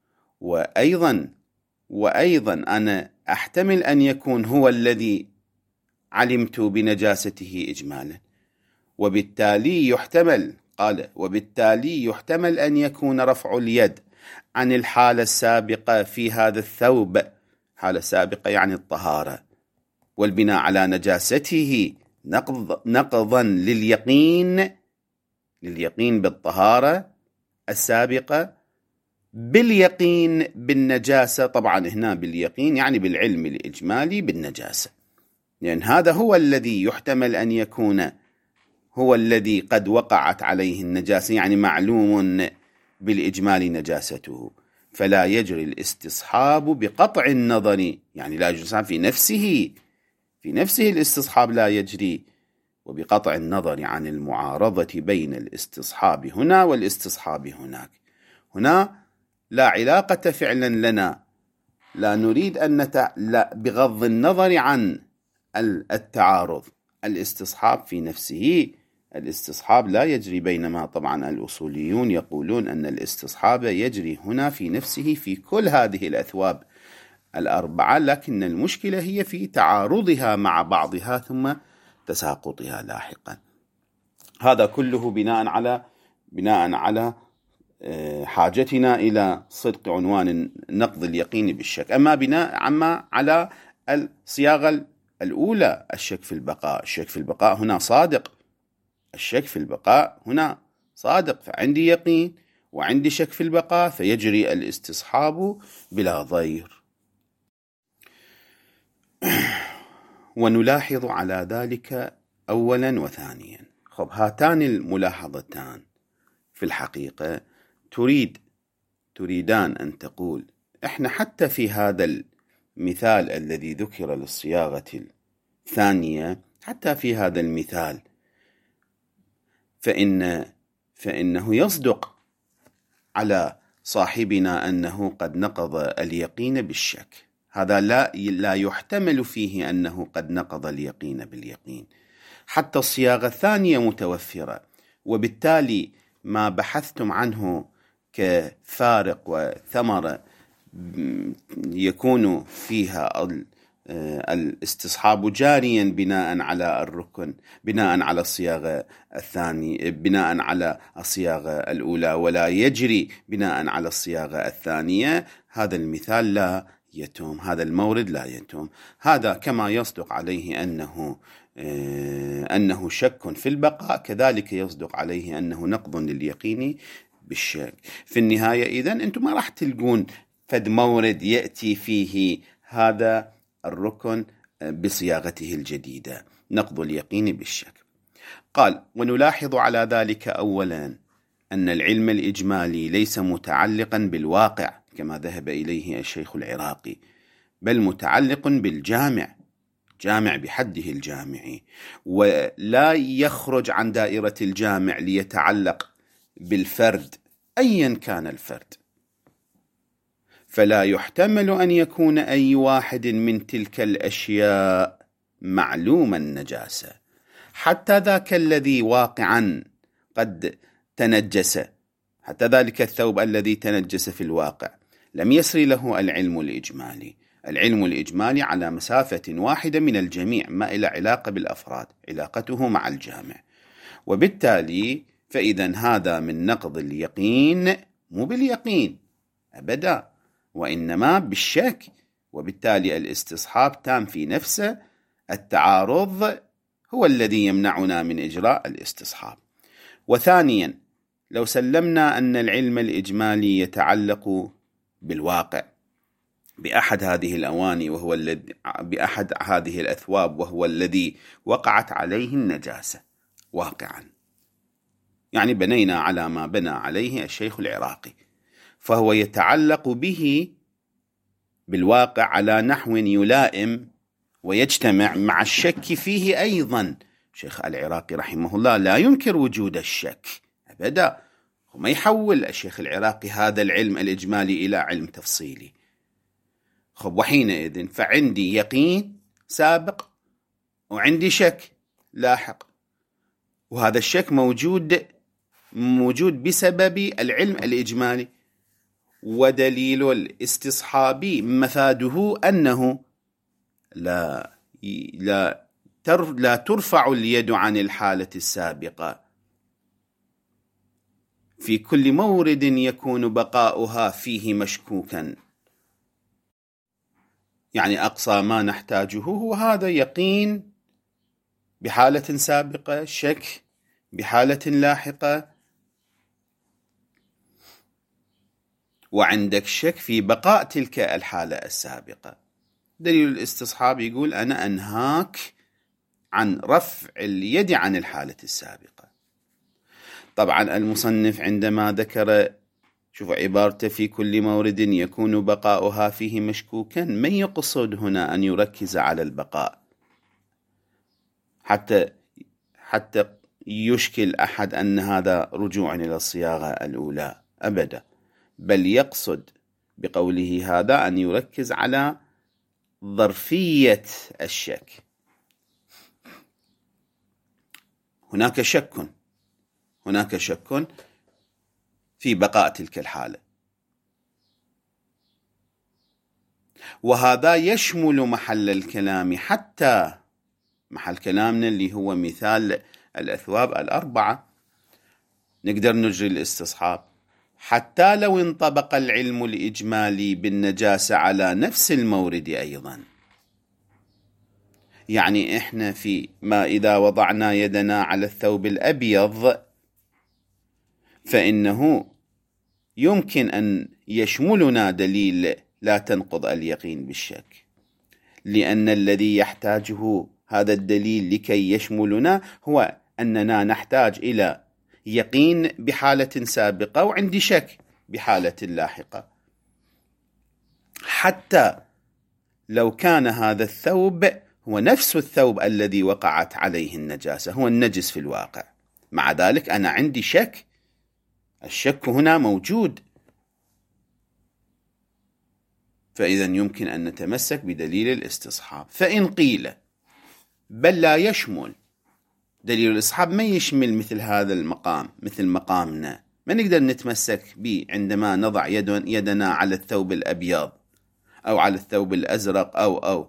وأيضا أنا أحتمل أن يكون هو الذي علمت بنجاسته إجمالا، وبالتالي يحتمل أن يكون رفع اليد عن الحالة السابقة في هذا الثوب، حالة سابقة يعني الطهارة، والبناء على نجاسته نقضا لليقين بالطهارة السابقة باليقين بالنجاسة. طبعا هنا باليقين يعني بالعلم الإجمالي بالنجاسة، لأن هذا هو الذي يحتمل أن يكون هو الذي قد وقعت عليه النجاسة، يعني معلوم بالإجمال نجاسته، فلا يجري الاستصحاب بقطع النظر، يعني لا يجري في نفسه الاستصحاب لا يجري، وبقطع النظر عن المعارضة بين الاستصحاب هنا والاستصحاب هناك. هنا لا علاقة فعلا لنا، لا نريد أن لا بغض النظر عن التعارض، الاستصحاب في نفسه الاستصحاب لا يجري، بينما طبعا الأصوليون يقولون أن الاستصحاب يجري هنا في نفسه في كل هذه الأثواب الأربعة، لكن المشكلة هي في تعارضها مع بعضها ثم تساقطها لاحقا. هذا كله بناء على حاجتنا إلى صدق عنوان نقض اليقين بالشك. أما على الصياغة الأولى الشك في البقاء هنا صادق، فعندي يقين وعندي شك في البقاء، فيجري الاستصحاب بلا ضير. ونلاحظ على ذلك أولا وثانيا. هاتان الملاحظتان في الحقيقة تريدان أن تقول إحنا حتى في هذا المثال الذي ذكر للصياغة الثانية، حتى في هذا المثال فإنه يصدق على صاحبنا أنه قد نقض اليقين بالشك، هذا لا يحتمل فيه أنه قد نقض اليقين باليقين. حتى الصياغة الثانية متوفرة، وبالتالي ما بحثتم عنه كفارق وثمرة يكون فيها الاستصحاب جاريا بناء على الركن، بناء على الصياغة الثانية، بناء على الصياغة الأولى، ولا يجري بناء على الصياغة الثانية. هذا المثال لا يتم، هذا المورد لا يتم. هذا كما يصدق عليه أنه شك في البقاء، كذلك يصدق عليه أنه نقض لليقين بالشك. في النهاية إذن أنتم ما راح تلقون فد مورد يأتي فيه هذا الركن بصياغته الجديدة، نقض اليقين بالشك. قال: ونلاحظ على ذلك أولا أن العلم الإجمالي ليس متعلقا بالواقع كما ذهب إليه الشيخ العراقي، بل متعلق بالجامع، جامع بحده الجامعي، ولا يخرج عن دائرة الجامع ليتعلق بالفرد أيا كان الفرد. فلا يحتمل أن يكون أي واحد من تلك الأشياء معلوم النجاسة، حتى ذاك الذي واقعا قد تنجس، حتى ذلك الثوب الذي تنجس في الواقع لم يسر له العلم الإجمالي على مسافة واحدة من الجميع، ما إلى علاقة بالأفراد، علاقته مع الجامع. وبالتالي فإذا هذا من نقض اليقين، مو باليقين أبدا، وإنما بالشك، وبالتالي الاستصحاب تام في نفسه، التعارض هو الذي يمنعنا من إجراء الاستصحاب. وثانيا، لو سلمنا أن العلم الإجمالي يتعلق بالواقع بأحد هذه الأواني وهو الذي بأحد هذه الأثواب وهو الذي وقعت عليه النجاسة واقعا، يعني بنينا على ما بنى عليه الشيخ العراقي، فهو يتعلق به بالواقع على نحو يلائم ويجتمع مع الشك فيه أيضا. الشيخ العراقي رحمه الله لا ينكر وجود الشك أبدا، وما يحول الشيخ العراقي هذا العلم الإجمالي إلى علم تفصيلي. وحينئذ فعندي يقين سابق وعندي شك لاحق، وهذا الشك موجود بسبب العلم الإجمالي، ودليل الاستصحاب مفاده أنه لا ترفع اليد عن الحالة السابقة، في كل مورد يكون بقاؤها فيه مشكوكا، يعني أقصى ما نحتاجه هو هذا يقين بحالة سابقة، شك بحالة لاحقة، وعندك شك في بقاء تلك الحالة السابقة. دليل الاستصحاب يقول أنا أنهاك عن رفع اليد عن الحالة السابقة. طبعا المصنف عندما ذكر شوف عبارته في كل مورد يكون بقاؤها فيه مشكوكا، ما يقصد هنا أن يركز على البقاء حتى يشكل أحد أن هذا رجوع إلى الصياغة الأولى، أبدا، بل يقصد بقوله هذا أن يركز على ظرفية الشك. هناك شك في بقاء تلك الحالة، وهذا يشمل محل الكلام، حتى محل كلامنا اللي هو مثال الأثواب الأربعة. نقدر نجري الاستصحاب حتى لو انطبق العلم الإجمالي بالنجاسة على نفس المورد أيضا. يعني إحنا في ما إذا وضعنا يدنا على الثوب الأبيض فإنه يمكن أن يشملنا دليل لا تنقض اليقين بالشك، لأن الذي يحتاجه هذا الدليل لكي يشملنا هو أننا نحتاج إلى يقين بحالة سابقة وعندي شك بحالة لاحقة. حتى لو كان هذا الثوب هو نفس الثوب الذي وقعت عليه النجاسة، هو النجس في الواقع، مع ذلك أنا عندي شك، الشك هنا موجود، فإذا يمكن أن نتمسك بدليل الاستصحاب. فإن قيل بل لا يشمل، دليل الاستصحاب ما يشمل مثل هذا المقام، مثل مقامنا، ما نقدر نتمسك به عندما نضع يدنا على الثوب الأبيض أو على الثوب الأزرق أو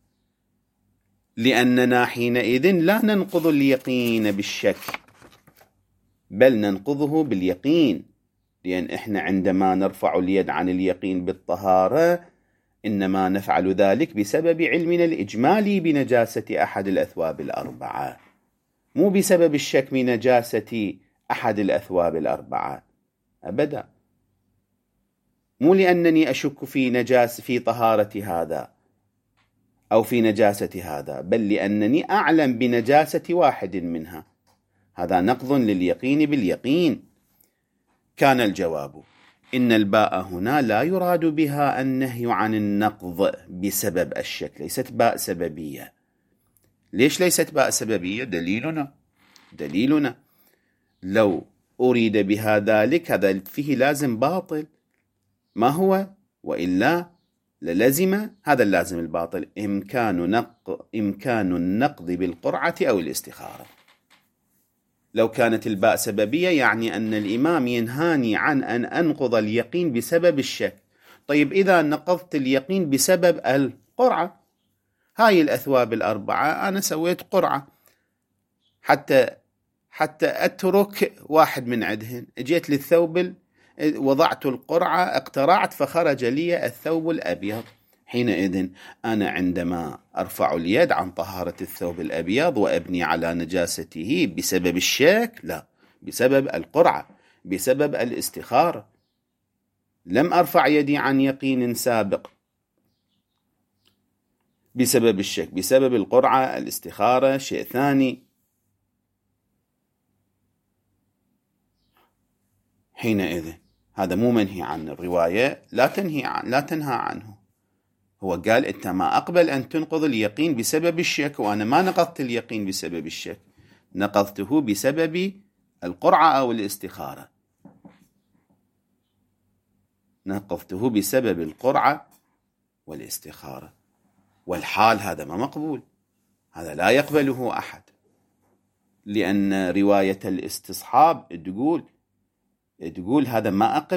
لأننا حينئذ لا ننقض اليقين بالشك، بل ننقضه باليقين، لأن إحنا عندما نرفع اليد عن اليقين بالطهارة إنما نفعل ذلك بسبب علمنا الإجمالي بنجاسة أحد الأثواب الأربعة، مو بسبب الشك بنجاسة أحد الأثواب الأربعة أبدا، مو لأنني أشك في طهارة هذا أو في نجاسة هذا، بل لأنني أعلم بنجاسة واحد منها. هذا نقض لليقين باليقين. كان الجواب إن الباء هنا لا يراد بها النهي عن النقض بسبب الشك، ليست باء سببية. ليش ليست باء سببية؟ دليلنا لو أريد بها ذلك هذا فيه لازم باطل، ما هو؟ وإلا للزم هذا اللازم الباطل إمكان النقض بالقرعة أو الاستخارة. لو كانت الباء سببية يعني أن الإمام ينهاني عن أن أنقض اليقين بسبب الشك. طيب إذا نقضت اليقين بسبب القرعة، هاي الأثواب الأربعة أنا سويت قرعة حتى أترك واحد من عدهن، جيت للثوب وضعت القرعة، اقترعت فخرج لي الثوب الأبيض. حينئذ أنا عندما أرفع اليد عن طهارة الثوب الأبيض وأبني على نجاسته بسبب الشك، لا، بسبب القرعة، بسبب الاستخارة. لم أرفع يدي عن يقين سابق بسبب الشك، بسبب القرعة، الاستخارة شيء ثاني. حينئذ هذا مو منهي عن الرواية، لا تنهى عنه. هو قال أنت ما أقبل أن تنقض اليقين بسبب الشك، وأنا ما نقضت اليقين بسبب الشك، نقضته بسبب القرعة أو الاستخارة، نقضته بسبب القرعة والاستخارة. والحال هذا ما مقبول، هذا لا يقبله أحد، لأن رواية الاستصحاب تقول هذا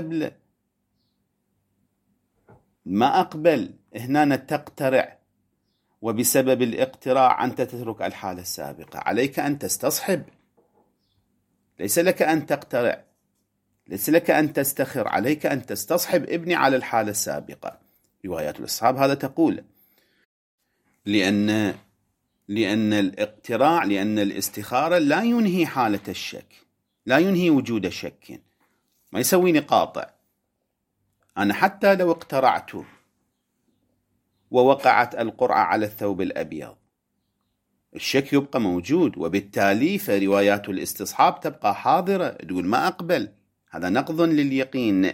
ما أقبل هنا تقترع، وبسبب الاقتراع أنت تترك الحالة السابقة. عليك أن تستصحب، ليس لك أن تقترع. ليس لك أن تستخر، عليك أن تستصحب ابني على الحالة السابقة. روايات الاستصحاب هذا تقول لأن الاقتراع، لأن الاستخارة لا ينهي حالة الشك، لا ينهي وجود شك، ما يسويني قاطع. أنا حتى لو اقترعت ووقعت القرعة على الثوب الأبيض الشك يبقى موجود، وبالتالي فروايات الاستصحاب تبقى حاضرة، تقول ما أقبل. هذا نقض لليقين،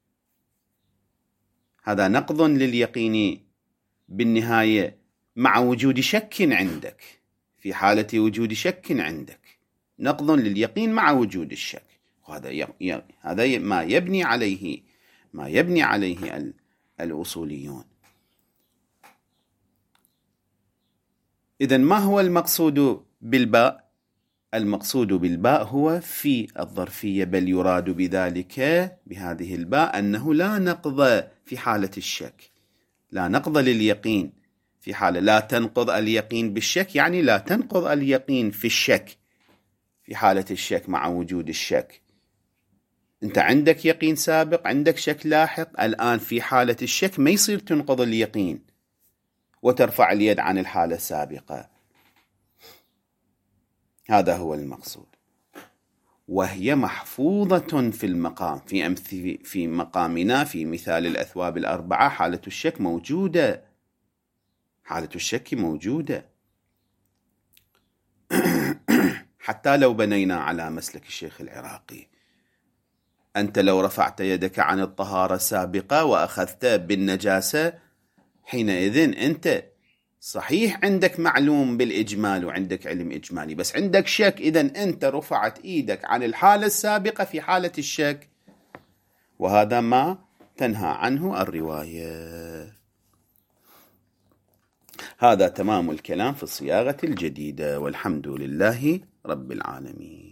هذا نقض لليقين بالنهاية مع وجود شك عندك. في حالة وجود شك عندك نقض لليقين مع وجود الشك، وهذا هذا ما يبني عليه الأصوليون. إذن ما هو المقصود بالباء؟ المقصود بالباء هو في الظرفية، بل يراد بذلك بهذه الباء أنه لا نقض في حالة الشك، لا نقض لليقين في حالة، لا تنقض اليقين بالشك، يعني لا تنقض اليقين في الشك في حالة الشك مع وجود الشك. أنت عندك يقين سابق، عندك شك لاحق، الآن في حالة الشك ما يصير تنقض اليقين وترفع اليد عن الحالة السابقة. هذا هو المقصود. وهي محفوظة في المقام، في مقامنا في مثال الأثواب الأربعة حالة الشك موجودة، حالة الشك موجودة. حتى لو بنينا على مسلك الشيخ العراقي، أنت لو رفعت يدك عن الطهارة السابقة وأخذت بالنجاسة، حينئذ أنت صحيح عندك معلوم بالإجمال وعندك علم إجمالي، بس عندك شك. إذن أنت رفعت إيدك عن الحالة السابقة في حالة الشك، وهذا ما تنهى عنه الرواية. هذا تمام الكلام في الصياغة الجديدة، والحمد لله رب العالمين.